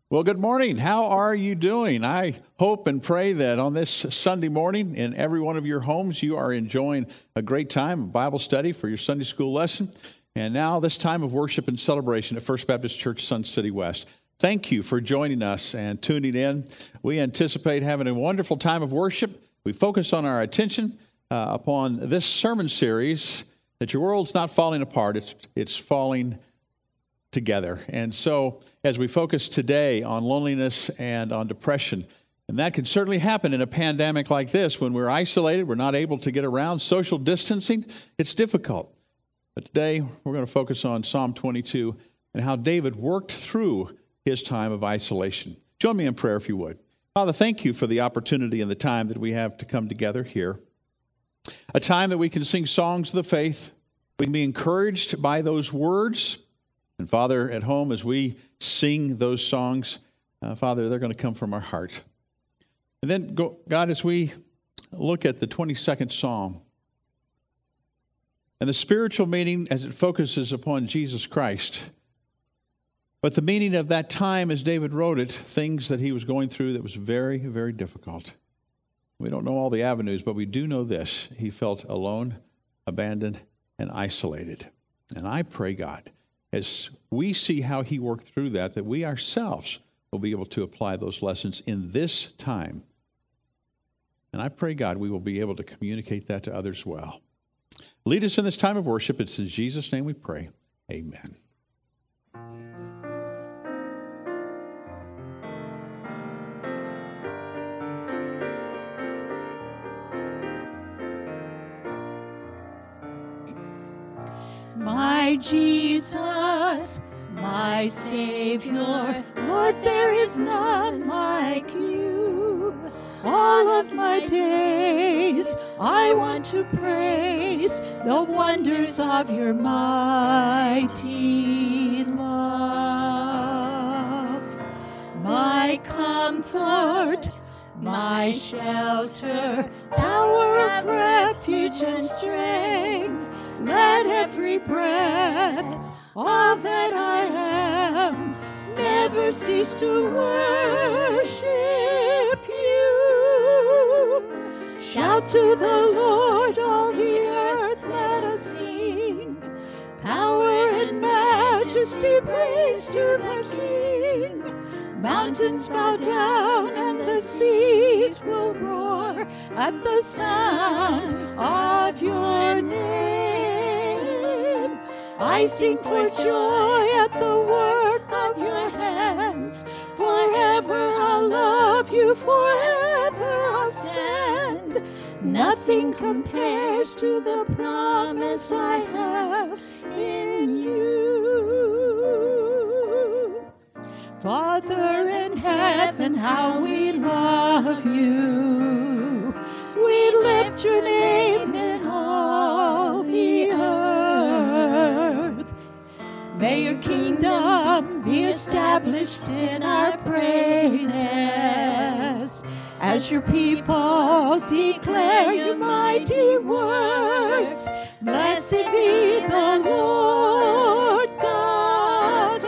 Well, good morning. How are you doing? I hope and pray that on this Sunday morning in every one of your homes, you are enjoying a great time of Bible study for your Sunday school lesson. And now this time of worship and celebration at First Baptist Church, Sun City West. Thank you for joining us and tuning in. We anticipate having a wonderful time of worship. We focus on our attention upon this sermon series that your world's not falling apart, it's falling together. And so as we focus today on loneliness and on depression, and that can certainly happen in a pandemic like this when we're isolated, we're not able to get around, social distancing, it's difficult. But today we're going to focus on Psalm 22 and how David worked through his time of isolation. Join me in prayer if you would. Father, thank you for the opportunity and the time that we have to come together here. A time that we can sing songs of the faith, we can be encouraged by those words. And Father, at home, as we sing those songs, Father, they're going to come from our heart. And then, God, as we look at the 22nd Psalm, and the spiritual meaning as it focuses upon Jesus Christ, but the meaning of that time as David wrote it, things that he was going through that was very, very difficult. We don't know all the avenues, but we do know this. He felt alone, abandoned, and isolated. And I pray, God, as we see how he worked through that we ourselves will be able to apply those lessons in this time. And I pray, God, we will be able to communicate that to others well. Lead us in this time of worship. It's in Jesus' name we pray. Amen. My Jesus, my Savior, Lord, there is none like you. All of my days I want to praise the wonders of your mighty love. My comfort, my shelter, tower of refuge and strength, let every breath, all that I am, never cease to worship you. Shout to the Lord, all the earth, let us sing. Power and majesty, praise to the King. Mountains bow down and the seas will roar at the sound of your name. I sing for joy at the work of your hands. Forever I'll love you, forever I'll stand. Nothing compares to the promise I have in you. Father in heaven, how we love you. We lift your name in all the earth. May your kingdom be established in our praises as your people declare your mighty words. Blessed be the Lord God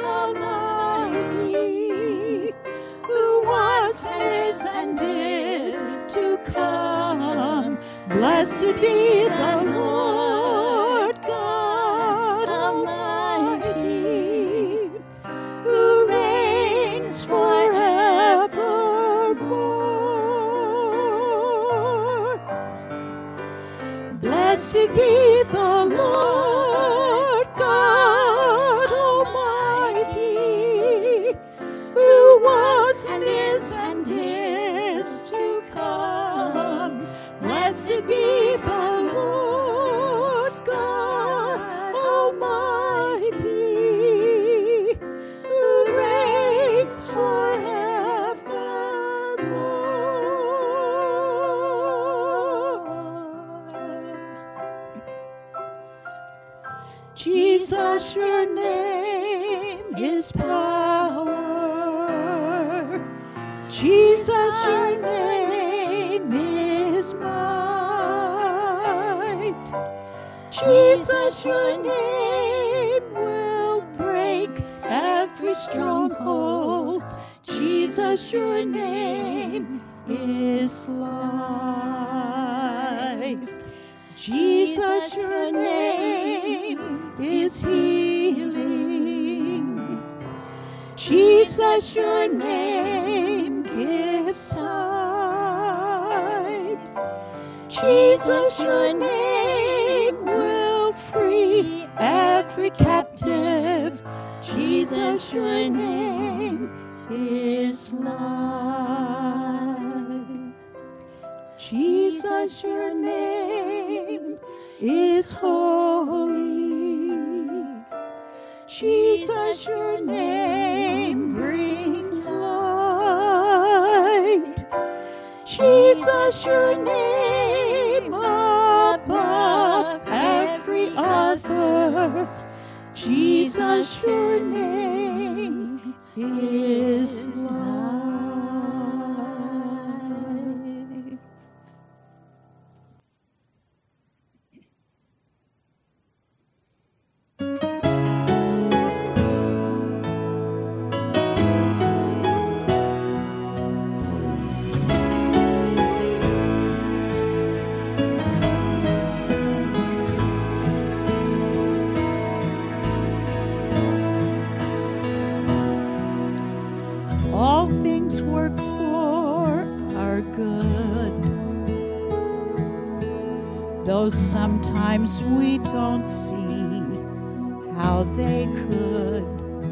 Almighty, who was and is to come. Blessed be the Lord God Almighty, who reigns forevermore. Blessed be the Lord God Almighty, who was and is to come. Blessed be the Lord God Almighty, who reigns forevermore. Jesus, your name is power. Jesus, your name is might. Jesus, your name will break every stronghold. soul. Jesus, your name is life. Jesus, your name is healing. Jesus, your name gives sight. Jesus, your name will free every captive. Jesus, your name is life. Jesus, your name is holy. Jesus, your name brings light. Jesus, your name above every other. Jesus, your name is life. All things work for our good, though sometimes we don't see how they could.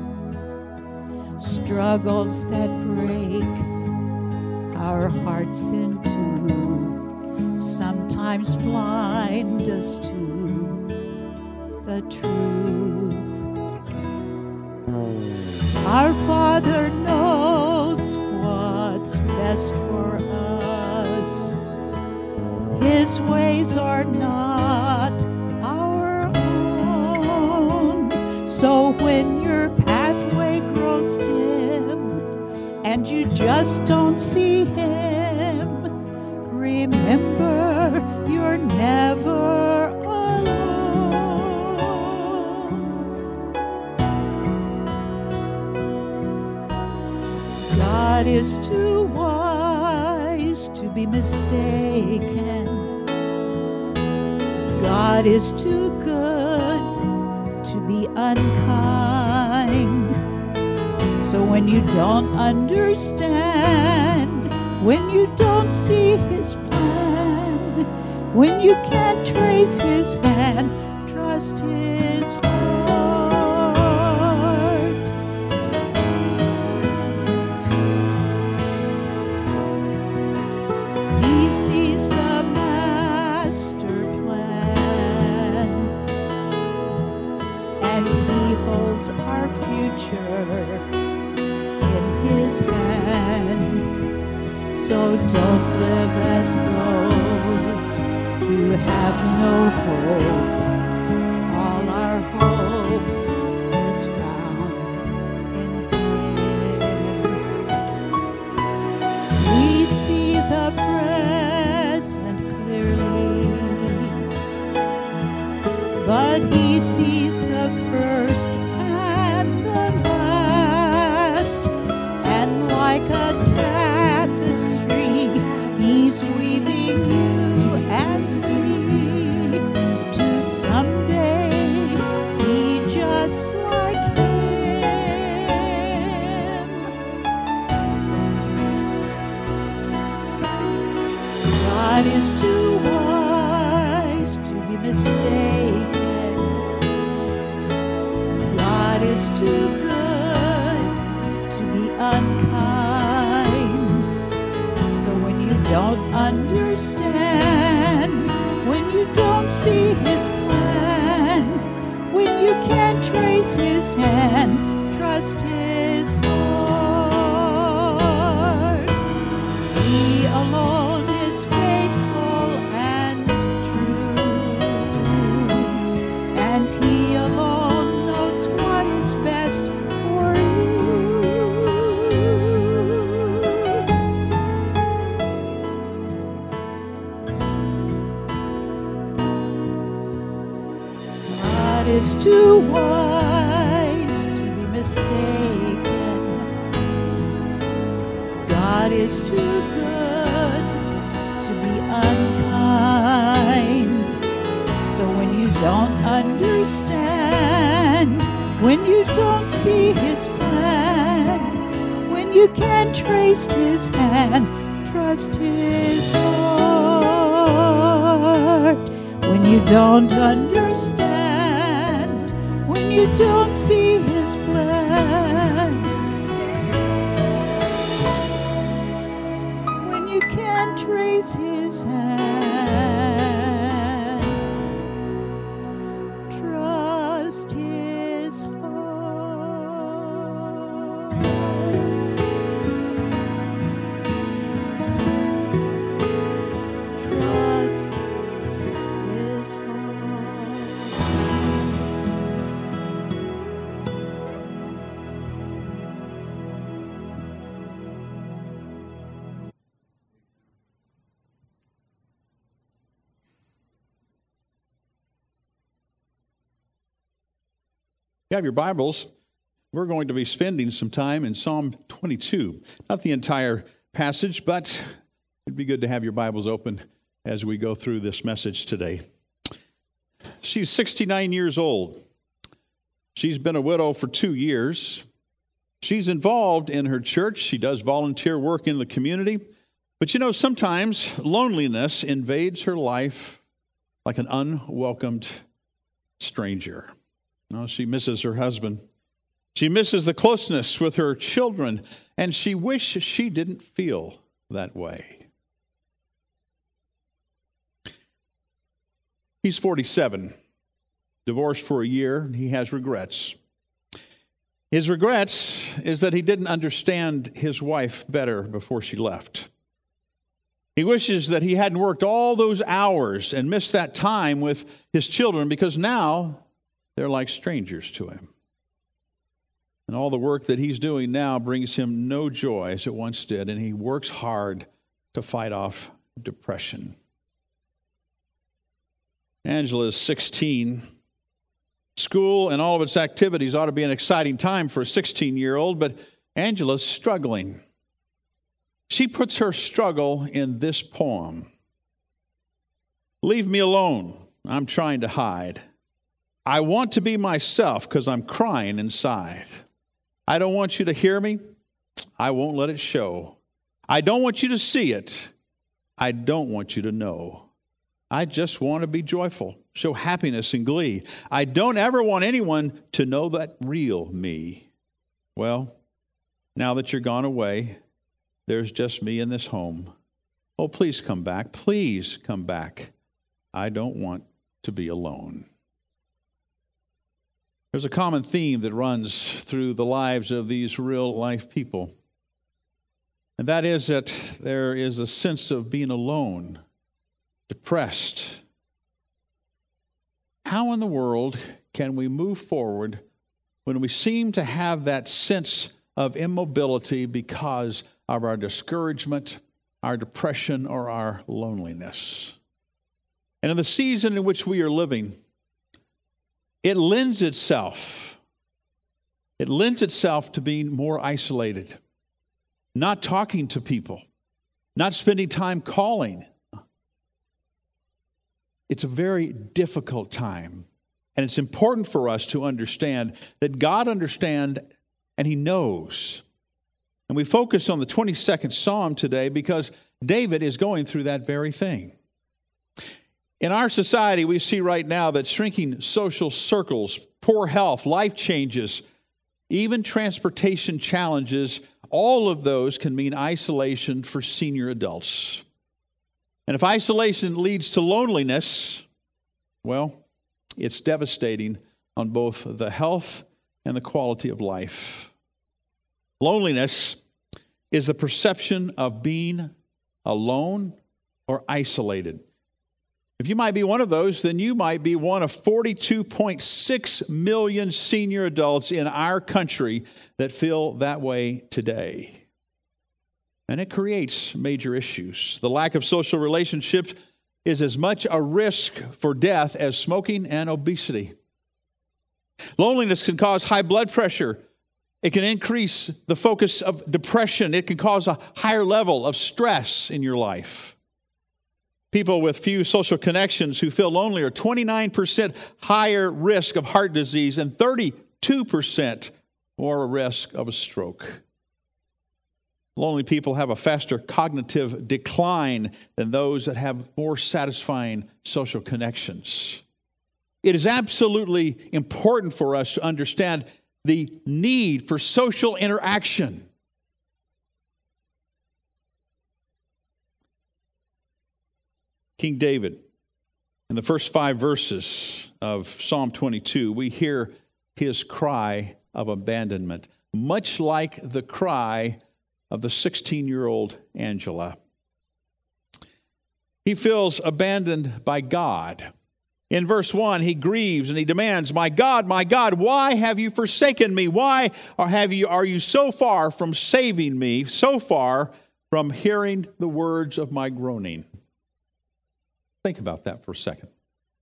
Struggles that break our hearts in two sometimes blind us to the truth. Our Father knows what's best for us. His ways are not our own. So when your pathway grows dim and you just don't see Him, remember you're never alone. God is too wise to be mistaken. God is too good to be unkind. So when you don't understand, when you don't see His plan, when you can't trace His hand, trust His heart. He sees the master plan, and He holds our future in His hand. So don't live as those who have no hope. All our hope is found in Him. We see the present clearly, but He sees the first and the last. And like a tapestry, He's weaving you and me to someday be just like Him. God is too wise to be mistaken. God is too good to be unkind. So when you don't understand, when you don't see His plan, when you can't trace His hand, trust His heart. He alone is faithful and true, and He alone knows what is best for you. God is too wise to be mistaken. God is too good to be unkind. So when you don't understand, when you don't see His plan, when you can't trace His hand, trust His heart. When you don't understand, when you don't see His plan, when you can't trace His hand, trust His heart. Trust His heart. You have your Bibles. We're going to be spending some time in Psalm 22. Not the entire passage, but it'd be good to have your Bibles open as we go through this message today. She's 69 years old. She's been a widow for 2 years. She's involved in her church. She does volunteer work in the community. But you know, sometimes loneliness invades her life like an unwelcomed stranger. No, she misses her husband. She misses the closeness with her children, and she wishes she didn't feel that way. He's 47, divorced for a year. He has regrets. His regrets is that he didn't understand his wife better before she left. He wishes that he hadn't worked all those hours and missed that time with his children, because now they're like strangers to him. And all the work that he's doing now brings him no joy as it once did, and he works hard to fight off depression. Angela is 16. School and all of its activities ought to be an exciting time for a 16-year-old, but Angela's struggling. She puts her struggle in this poem. Leave me alone. I'm trying to hide. I want to be myself because I'm crying inside. I don't want you to hear me. I won't let it show. I don't want you to see it. I don't want you to know. I just want to be joyful, show happiness and glee. I don't ever want anyone to know that real me. Well, now that you're gone away, there's just me in this home. Oh, please come back. Please come back. I don't want to be alone. There's a common theme that runs through the lives of these real-life people, and that is that there is a sense of being alone, depressed. How in the world can we move forward when we seem to have that sense of immobility because of our discouragement, our depression, or our loneliness? And in the season in which we are living, it lends itself to being more isolated, not talking to people, not spending time calling. It's a very difficult time, and it's important for us to understand that God understands and He knows. And we focus on the 22nd Psalm today because David is going through that very thing. In our society, we see right now that shrinking social circles, poor health, life changes, even transportation challenges, all of those can mean isolation for senior adults. And if isolation leads to loneliness, well, it's devastating on both the health and the quality of life. Loneliness is the perception of being alone or isolated. If you might be one of those, then you might be one of 42.6 million senior adults in our country that feel that way today. And it creates major issues. The lack of social relationships is as much a risk for death as smoking and obesity. Loneliness can cause high blood pressure, It can increase the focus of depression. It can cause a higher level of stress in your life. People with few social connections who feel lonely are 29% higher risk of heart disease and 32% more risk of a stroke. Lonely people have a faster cognitive decline than those that have more satisfying social connections. It is absolutely important for us to understand the need for social interaction. King David, in the first 5 verses of Psalm 22, we hear his cry of abandonment, much like the cry of the 16-year-old Angela. He feels abandoned by God. In verse 1, he grieves and he demands, my God, why have you forsaken me? Why are you so far from saving me, so far from hearing the words of my groaning?" Think about that for a second.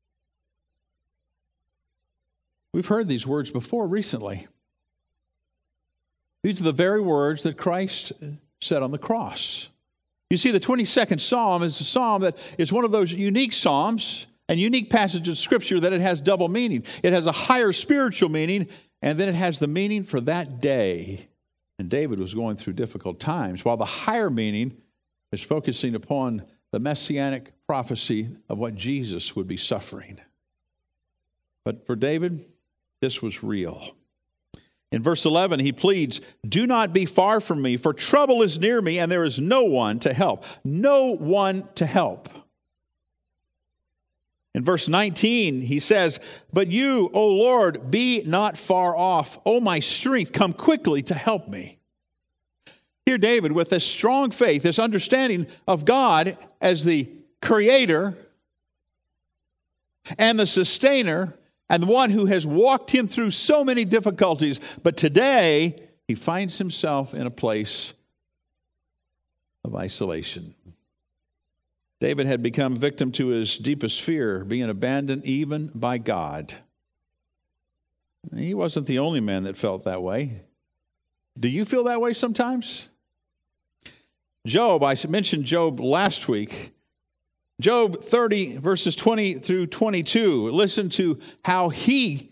We've heard these words before recently. These are the very words that Christ said on the cross. You see, the 22nd Psalm is a psalm that is one of those unique psalms and unique passages of Scripture that it has double meaning. It has a higher spiritual meaning, and then it has the meaning for that day. And David was going through difficult times, while the higher meaning is focusing upon the messianic prophecy of what Jesus would be suffering. But for David, this was real. In verse 11, he pleads, "Do not be far from me, for trouble is near me, and there is no one to help." No one to help. In verse 19, he says, "But you, O Lord, be not far off. O my strength, come quickly to help me." Here David, with this strong faith, this understanding of God as the creator and the sustainer and the one who has walked him through so many difficulties, but today he finds himself in a place of isolation. David had become victim to his deepest fear, being abandoned even by God. He wasn't the only man that felt that way. Do you feel that way sometimes? Job, I mentioned Job last week. Job 30, verses 20 through 22. Listen to how he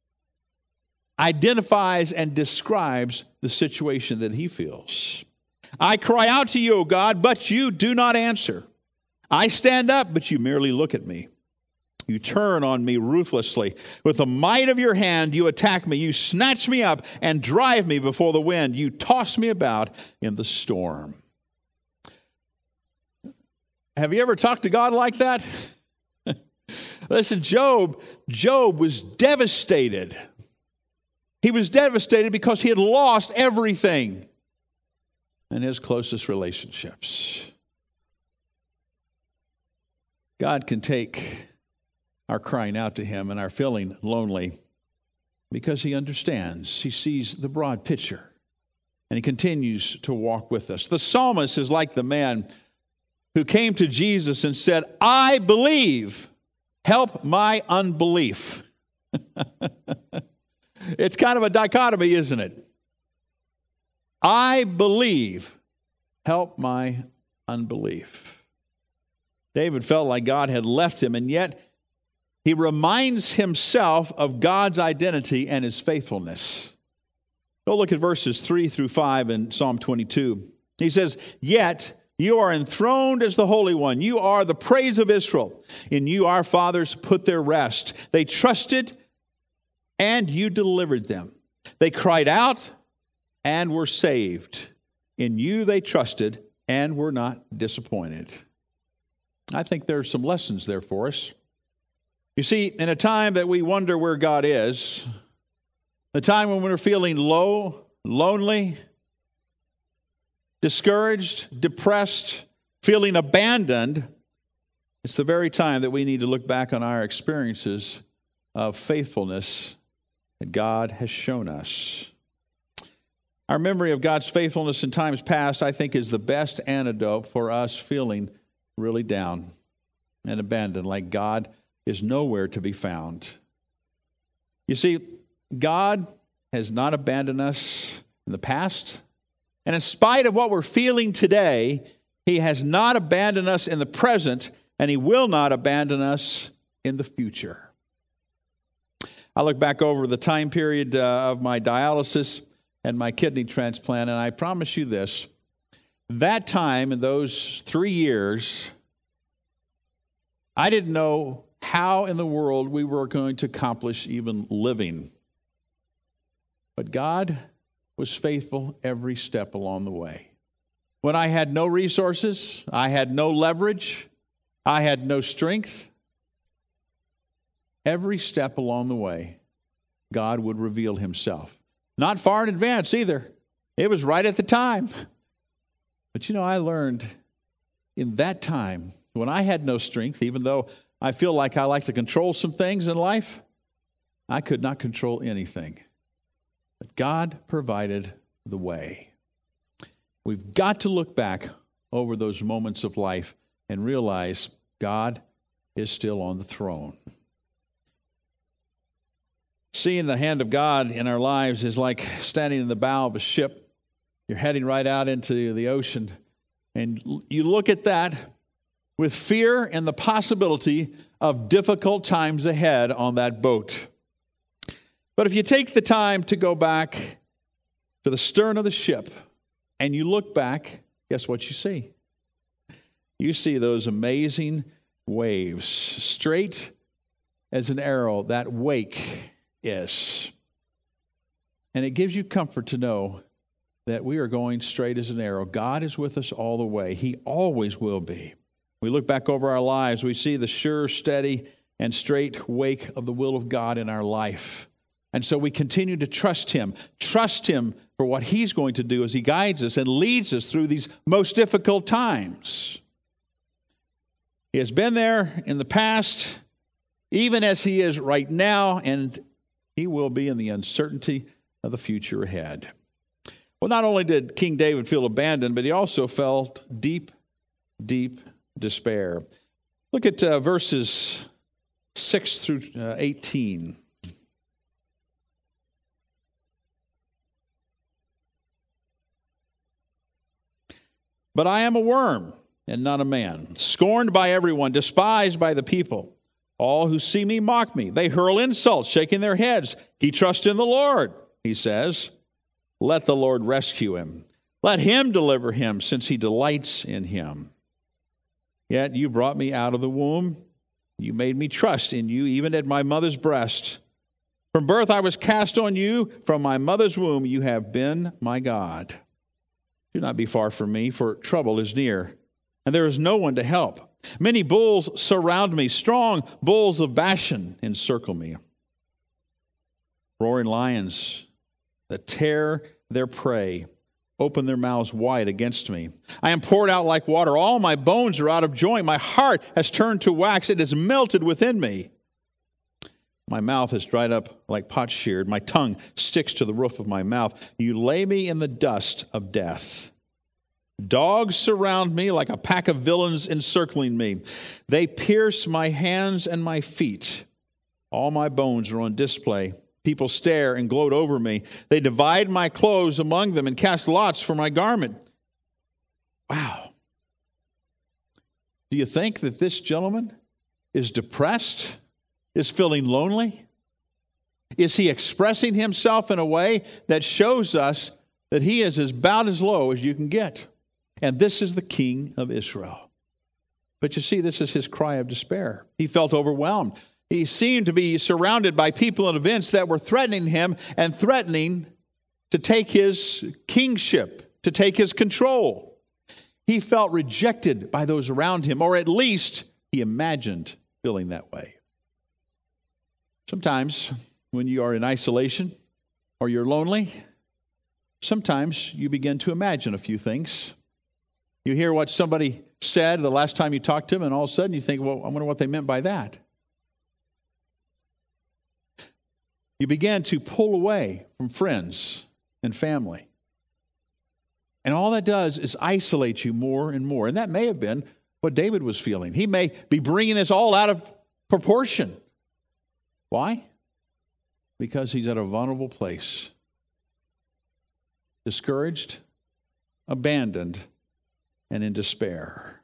identifies and describes the situation that he feels. "I cry out to you, O God, but you do not answer. I stand up, but you merely look at me. You turn on me ruthlessly. With the might of your hand, you attack me. You snatch me up and drive me before the wind. You toss me about in the storm." Have you ever talked to God like that? Listen, Job was devastated. He was devastated because he had lost everything in his closest relationships. God can take our crying out to him and our feeling lonely because he understands. He sees the broad picture, and he continues to walk with us. The psalmist is like the man who came to Jesus and said, "I believe, help my unbelief." It's kind of a dichotomy, isn't it? I believe, help my unbelief. David felt like God had left him, and yet he reminds himself of God's identity and his faithfulness. Go look at verses 3 through 5 in Psalm 22. He says, "Yet you are enthroned as the Holy One. You are the praise of Israel. In you our fathers put their rest. They trusted, and you delivered them. They cried out and were saved. In you they trusted and were not disappointed." I think there are some lessons there for us. You see, in a time that we wonder where God is, a time when we're feeling low, lonely, discouraged, depressed, feeling abandoned, it's the very time that we need to look back on our experiences of faithfulness that God has shown us. Our memory of God's faithfulness in times past, I think, is the best antidote for us feeling really down and abandoned, like God is nowhere to be found. You see, God has not abandoned us in the past. And in spite of what we're feeling today, He has not abandoned us in the present, and He will not abandon us in the future. I look back over the time period of my dialysis and my kidney transplant, and I promise you this. That time, in those 3 years, I didn't know how in the world we were going to accomplish even living. But God was faithful every step along the way. When I had no resources, I had no leverage, I had no strength, every step along the way, God would reveal Himself. Not far in advance either. It was right at the time. But I learned in that time, when I had no strength, even though I feel like I like to control some things in life, I could not control anything. But God provided the way. We've got to look back over those moments of life and realize God is still on the throne. Seeing the hand of God in our lives is like standing in the bow of a ship. You're heading right out into the ocean, and you look at that with fear and the possibility of difficult times ahead on that boat. But if you take the time to go back to the stern of the ship and you look back, guess what you see? You see those amazing waves, straight as an arrow, that wake is. And it gives you comfort to know that we are going straight as an arrow. God is with us all the way. He always will be. We look back over our lives, we see the sure, steady, and straight wake of the will of God in our life. And so we continue to trust Him for what He's going to do as He guides us and leads us through these most difficult times. He has been there in the past, even as He is right now, and He will be in the uncertainty of the future ahead. Well, not only did King David feel abandoned, but he also felt deep, deep despair. Look at verses 6 through 18. But I am a worm and not a man, scorned by everyone, despised by the people. All who see me mock me. They hurl insults, shaking their heads. He trusts in the Lord, he says. Let the Lord rescue him. Let Him deliver him, since He delights in him. Yet you brought me out of the womb. You made me trust in you, even at my mother's breast. From birth I was cast on you. From my mother's womb you have been my God. Do not be far from me, for trouble is near, and there is no one to help. Many bulls surround me. Strong bulls of Bashan encircle me. Roaring lions that tear their prey open their mouths wide against me. I am poured out like water. All my bones are out of joint. My heart has turned to wax. It is melted within me. My mouth is dried up like potsherd. My tongue sticks to the roof of my mouth. You lay me in the dust of death. Dogs surround me like a pack of villains encircling me. They pierce my hands and my feet. All my bones are on display. People stare and gloat over me. They divide my clothes among them and cast lots for my garment. Wow. Do you think that this gentleman is depressed? Is feeling lonely? Is he expressing himself in a way that shows us that he is about as low as you can get? And this is the king of Israel. But you see, this is his cry of despair. He felt overwhelmed. He seemed to be surrounded by people and events that were threatening him and threatening to take his kingship, to take his control. He felt rejected by those around him, or at least he imagined feeling that way. Sometimes when you are in isolation or you're lonely, sometimes you begin to imagine a few things. You hear what somebody said the last time you talked to them, and all of a sudden you think, well, I wonder what they meant by that. You begin to pull away from friends and family. And all that does is isolate you more and more. And that may have been what David was feeling. He may be bringing this all out of proportion. Why? Because he's at a vulnerable place discouraged, abandoned, and in despair.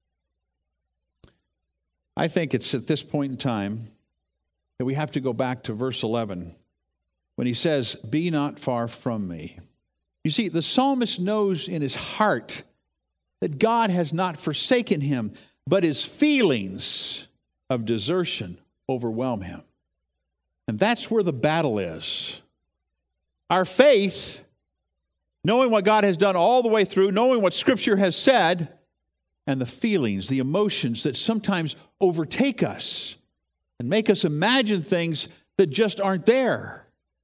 I think it's at this point in time that we have to go back to verse 11 when he says, "Be not far from me." You see, the psalmist knows in his heart that God has not forsaken him, but his feelings of desertion overwhelm him. And that's where the battle is. Our faith, knowing what God has done all the way through, knowing what Scripture has said, and the feelings, the emotions that sometimes overtake us and make us imagine things that just aren't there.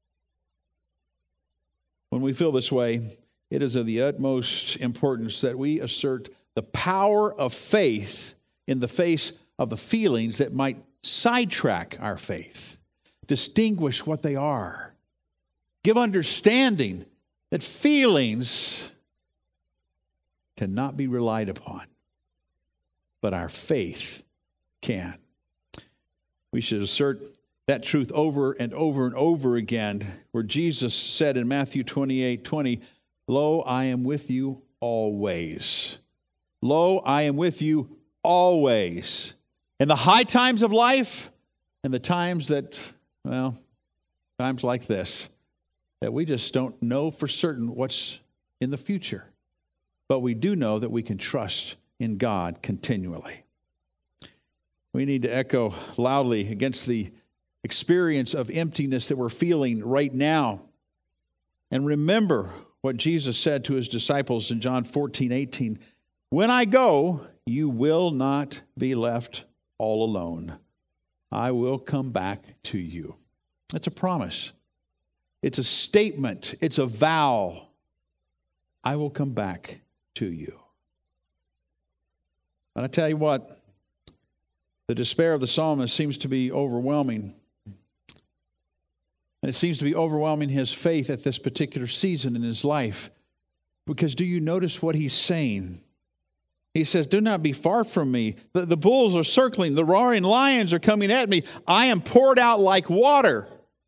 When we feel this way, it is of the utmost importance that we assert the power of faith in the face of the feelings that might sidetrack our faith, distinguish what they are, give understanding that feelings cannot be relied upon, but our faith can. We should assert that truth over and over and over again, where Jesus said in Matthew 28:20, "Lo, I am with you always. Lo, I am with you always." In the high times of life and the times that, times like this, that we just don't know for certain what's in the future. But we do know that we can trust in God continually. We need to echo loudly against the experience of emptiness that we're feeling right now. And remember what Jesus said to his disciples in John 14:18. "When I go, you will not be left all alone. I will come back to you." That's a promise. It's a statement. It's a vow. I will come back to you. And I tell you what, the despair of the psalmist seems to be overwhelming. And it seems to be overwhelming his faith at this particular season in his life. Because do you notice what he's saying? He says, "Do not be far from me. The bulls are circling. The roaring lions are coming at me. I am poured out like water.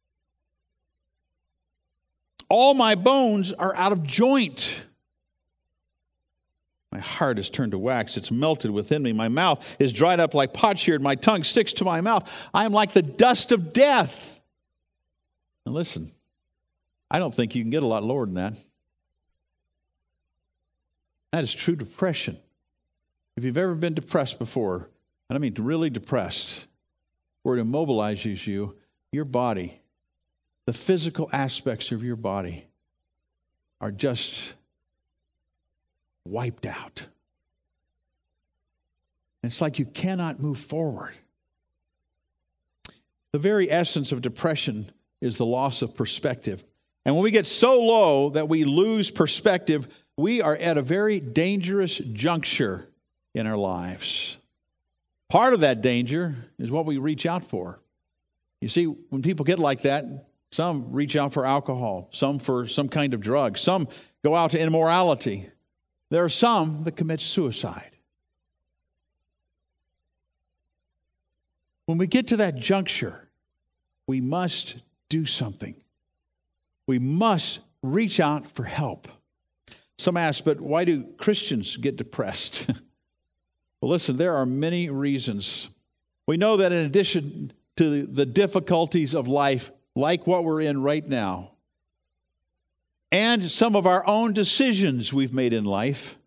All my bones are out of joint. My heart is turned to wax. It's melted within me. My mouth is dried up like potsherd. My tongue sticks to my mouth. I am like the dust of death." And listen, I don't think you can get a lot lower than that. That is true depression. If you've ever been depressed before, and I mean really depressed, where it immobilizes you, your body, the physical aspects of your body are just wiped out. It's like you cannot move forward. The very essence of depression is the loss of perspective. And when we get so low that we lose perspective, we are at a very dangerous juncture in our lives. Part of that danger is what we reach out for. You see, when people get like that, some reach out for alcohol, some for some kind of drug, some go out to immorality. There are some that commit suicide. When we get to that juncture, we must do something. We must reach out for help. Some ask, but why do Christians get depressed? Well, listen, there are many reasons. We know that in addition to the difficulties of life, like what we're in right now, and some of our own decisions we've made in life,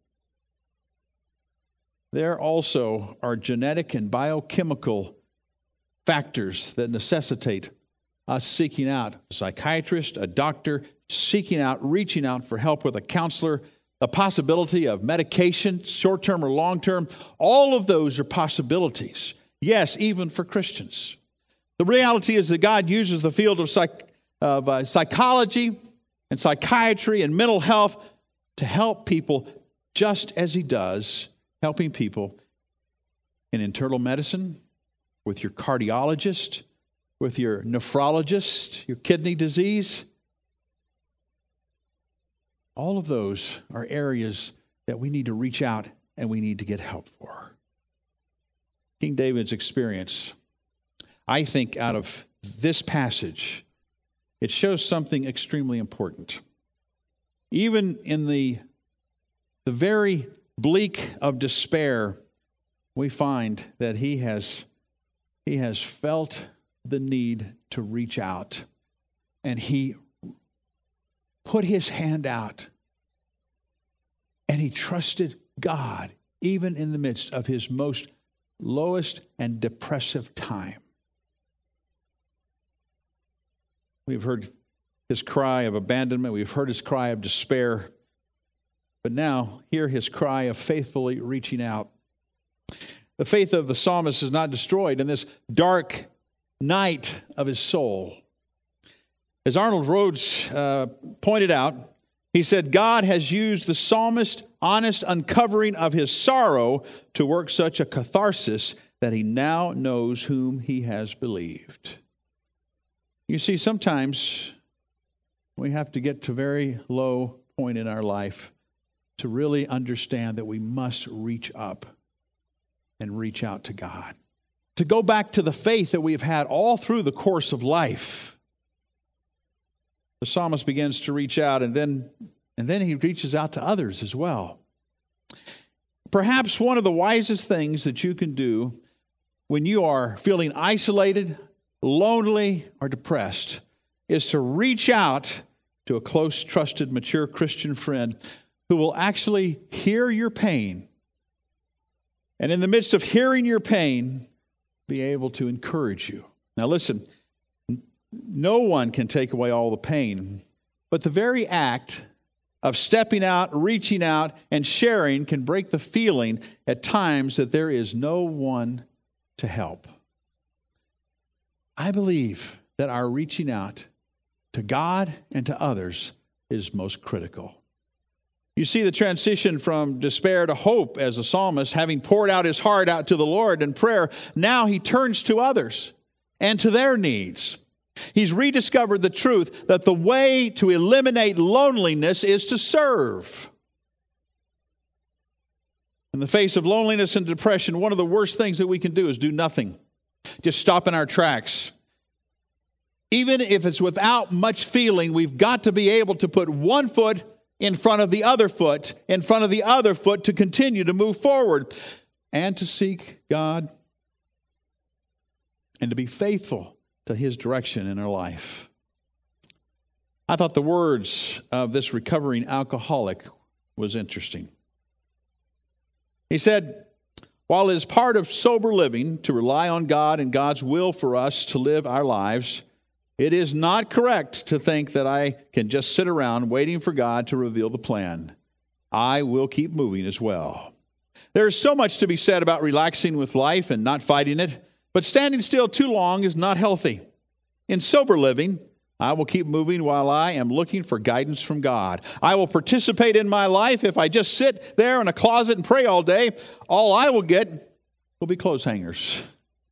there also are genetic and biochemical factors that necessitate us seeking out a psychiatrist, a doctor, reaching out for help with a counselor, the possibility of medication, short-term or long-term. All of those are possibilities. Yes, even for Christians. The reality is that God uses the field of psychology and psychiatry and mental health to help people just as He does helping people in internal medicine, with your cardiologist, with your nephrologist, your kidney disease. All of those are areas that we need to reach out and we need to get help for. King David's experience, I think, out of this passage, it shows something extremely important. even in the very bleak of despair, we find that he has felt the need to reach out. And he put his hand out. And he trusted God, even in the midst of his most lowest and depressive time. We've heard his cry of abandonment. We've heard his cry of despair. But now, hear his cry of faithfully reaching out. The faith of the psalmist is not destroyed in this dark night of his soul. As Arnold Rhodes pointed out, he said, God has used the psalmist's honest uncovering of his sorrow to work such a catharsis that he now knows whom he has believed. You see, sometimes we have to get to a very low point in our life to really understand that we must reach up and reach out to God. To go back to the faith that we've had all through the course of life. The psalmist begins to reach out, and then he reaches out to others as well. Perhaps one of the wisest things that you can do when you are feeling isolated, lonely, or depressed is to reach out to a close, trusted, mature Christian friend who will actually hear your pain. And in the midst of hearing your pain, be able to encourage you. Now listen, no one can take away all the pain, but the very act of stepping out, reaching out, and sharing can break the feeling at times that there is no one to help. I believe that our reaching out to God and to others is most critical. You see the transition from despair to hope as the psalmist, having poured out his heart out to the Lord in prayer, now he turns to others and to their needs. He's rediscovered the truth that the way to eliminate loneliness is to serve. In the face of loneliness and depression, one of the worst things that we can do is do nothing. Just stop in our tracks. Even if it's without much feeling, we've got to be able to put one foot in front of the other foot, in front of the other foot to continue to move forward and to seek God and to be faithful to his direction in our life. I thought the words of this recovering alcoholic was interesting. He said, while it is part of sober living to rely on God and God's will for us to live our lives, it is not correct to think that I can just sit around waiting for God to reveal the plan. I will keep moving as well. There is so much to be said about relaxing with life and not fighting it, but standing still too long is not healthy. In sober living, I will keep moving while I am looking for guidance from God. I will participate in my life. If I just sit there in a closet and pray all day, all I will get will be clothes hangers.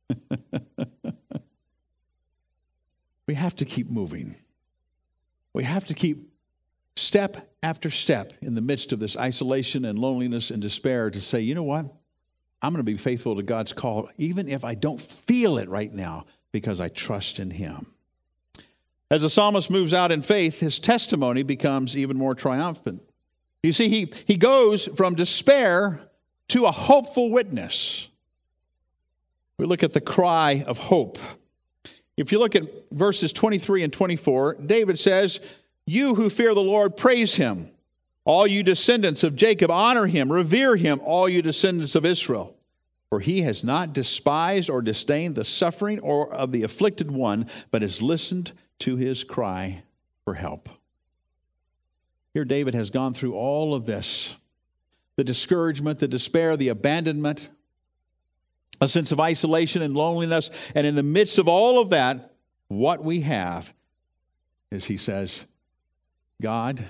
We have to keep moving. We have to keep step after step in the midst of this isolation and loneliness and despair to say, you know what? I'm going to be faithful to God's call, even if I don't feel it right now, because I trust in him. As the psalmist moves out in faith, his testimony becomes even more triumphant. You see, he goes from despair to a hopeful witness. We look at the cry of hope. If you look at verses 23 and 24, David says, you who fear the Lord, praise him. All you descendants of Jacob, honor him, revere him, all you descendants of Israel. For he has not despised or disdained the suffering or of the afflicted one, but has listened to his cry for help. Here David has gone through all of this. The discouragement, the despair, the abandonment, a sense of isolation and loneliness. And in the midst of all of that, what we have is, he says, God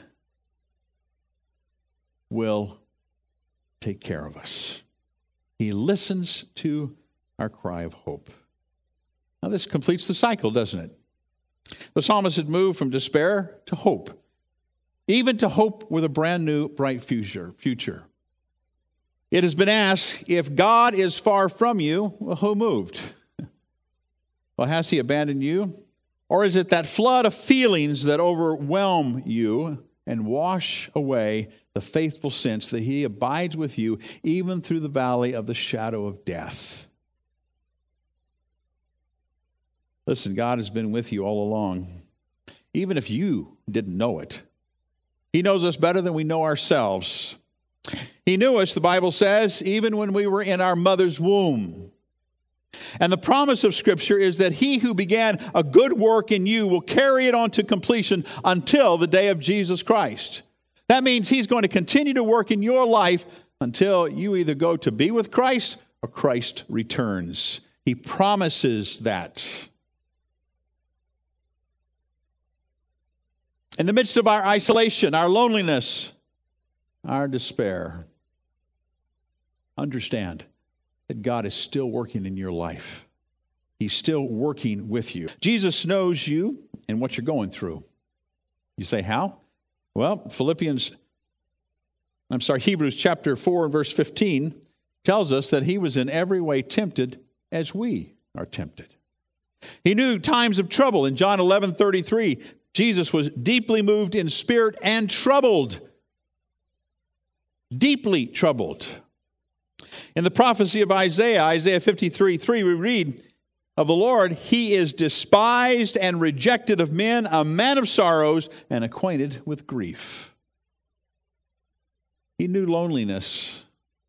will take care of us. He listens to our cry of hope. Now this completes the cycle, doesn't it? The psalmist had moved from despair to hope, even to hope with a brand new, bright future. It has been asked, if God is far from you, well, who moved? Well, has he abandoned you? Or is it that flood of feelings that overwhelm you and wash away the faithful sense that he abides with you even through the valley of the shadow of death. Listen, God has been with you all along, even if you didn't know it. He knows us better than we know ourselves. He knew us, the Bible says, even when we were in our mother's womb. And the promise of Scripture is that he who began a good work in you will carry it on to completion until the day of Jesus Christ. That means he's going to continue to work in your life until you either go to be with Christ or Christ returns. He promises that. In the midst of our isolation, our loneliness, our despair, understand that God is still working in your life. He's still working with you. Jesus knows you and what you're going through. You say, how? Well, Hebrews chapter 4 and verse 15 tells us that he was in every way tempted as we are tempted. He knew times of trouble. In John 11:33, Jesus was deeply moved in spirit and troubled. Deeply troubled. In the prophecy of Isaiah 53:3, we read of the Lord, he is despised and rejected of men, a man of sorrows and acquainted with grief. He knew loneliness.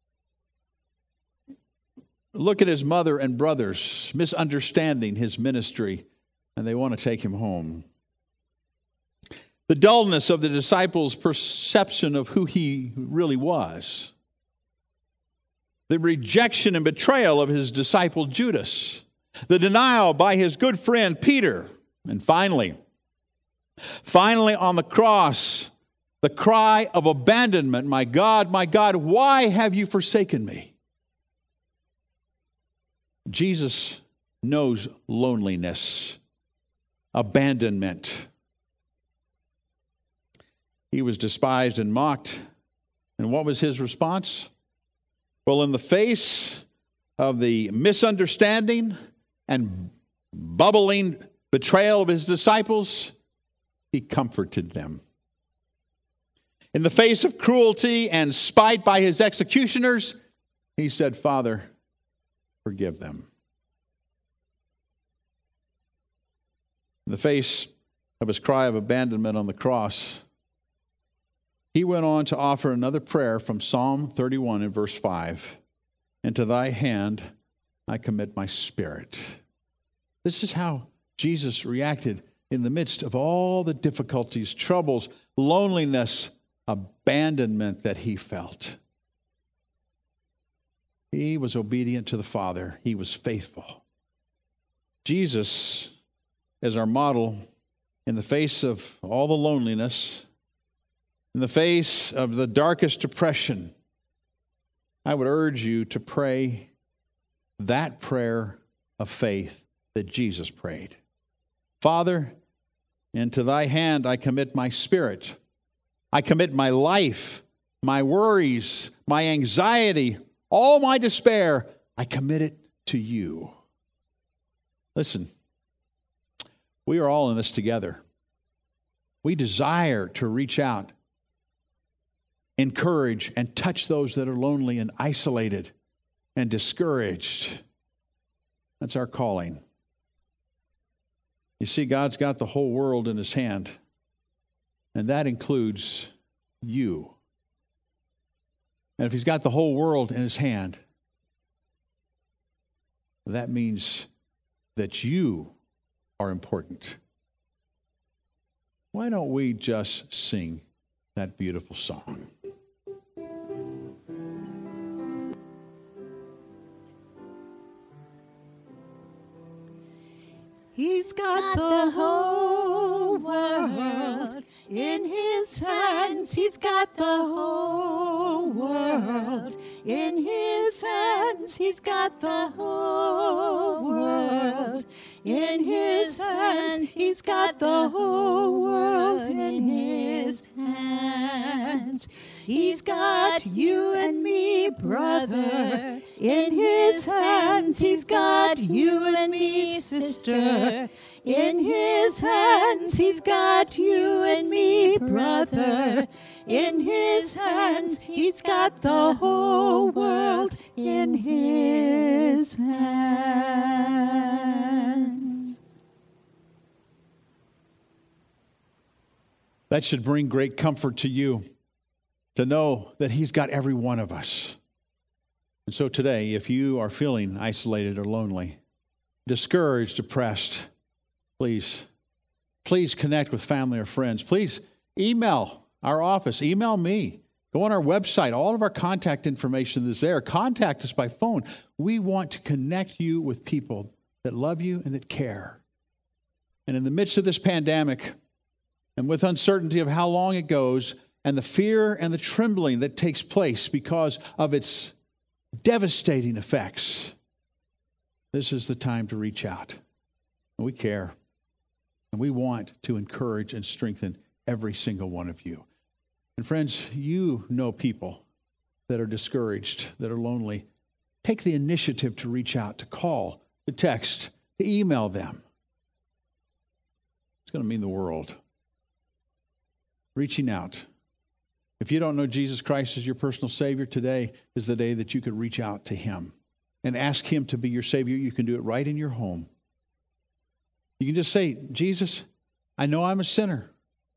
Look at his mother and brothers misunderstanding his ministry, and they want to take him home. The dullness of the disciples' perception of who he really was. The rejection and betrayal of his disciple Judas. The denial by his good friend Peter. And finally on the cross, the cry of abandonment, my God, why have you forsaken me? Jesus knows loneliness, abandonment. He was despised and mocked. And what was his response? Well, in the face of the misunderstanding and bubbling betrayal of his disciples, he comforted them. In the face of cruelty and spite by his executioners, he said, Father, forgive them. In the face of his cry of abandonment on the cross, he went on to offer another prayer from Psalm 31 and verse 5. Into thy hand I commit my spirit. This is how Jesus reacted in the midst of all the difficulties, troubles, loneliness, abandonment that he felt. He was obedient to the Father. He was faithful. Jesus, as our model, in the face of all the loneliness, in the face of the darkest depression, I would urge you to pray that prayer of faith that Jesus prayed. Father, into thy hand I commit my spirit. I commit my life, my worries, my anxiety, all my despair. I commit it to you. Listen, we are all in this together. We desire to reach out, encourage, and touch those that are lonely and isolated and discouraged. That's our calling. You see, God's got the whole world in his hand, and that includes you. And if he's got the whole world in his hand, that means that you are important. Why don't we just sing that beautiful song? He's got the whole world in his hands. He's got the whole world in his hands. He's got the whole world In his hands, he's got the whole world in his hands. He's got you and me, brother. In his hands, he's got you and me, sister. In his hands, he's got you and me, brother. In his hands, he's got the whole world in his hands. That should bring great comfort to you to know that he's got every one of us. And so today, if you are feeling isolated or lonely, discouraged, depressed, please connect with family or friends. Please email our office, email me. Go on our website. All of our contact information is there. Contact us by phone. We want to connect you with people that love you and that care. And in the midst of this pandemic, and with uncertainty of how long it goes, and the fear and the trembling that takes place because of its devastating effects, this is the time to reach out. And we care. And we want to encourage and strengthen every single one of you. And friends, you know people that are discouraged, that are lonely. Take the initiative to reach out, to call, to text, to email them. It's going to mean the world. Reaching out. If you don't know Jesus Christ as your personal Savior, today is the day that you could reach out to him and ask him to be your Savior. You can do it right in your home. You can just say, Jesus, I know I'm a sinner.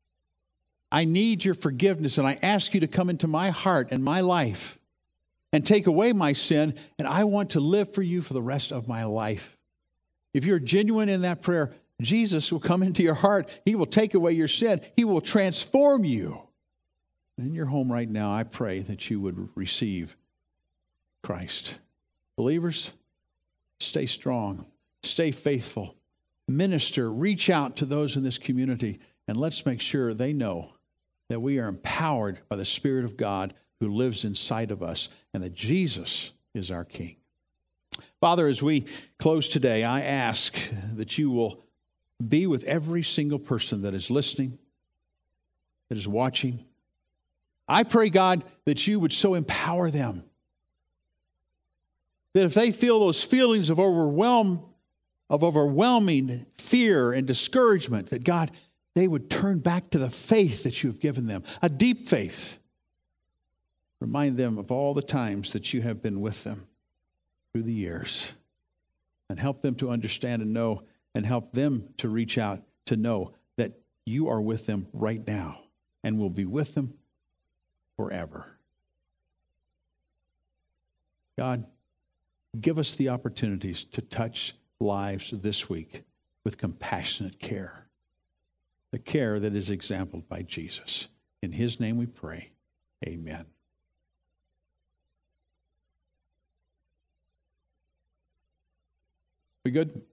I need your forgiveness, and I ask you to come into my heart and my life and take away my sin, and I want to live for you for the rest of my life. If you're genuine in that prayer, Jesus will come into your heart. He will take away your sin. He will transform you. And in your home right now, I pray that you would receive Christ. Believers, stay strong, stay faithful, minister, reach out to those in this community, and let's make sure they know that we are empowered by the Spirit of God who lives inside of us, and that Jesus is our King. Father, as we close today, I ask that you will be with every single person that is listening, that is watching. I pray, God, that you would so empower them that if they feel those feelings of overwhelming fear and discouragement, that God, they would turn back to the faith that you have given them, a deep faith. Remind them of all the times that you have been with them through the years, and help them to understand and know, and help them to reach out to know that you are with them right now and will be with them forever. God, give us the opportunities to touch lives this week with compassionate care, the care that is exemplified by Jesus. In his name we pray. Amen. We good?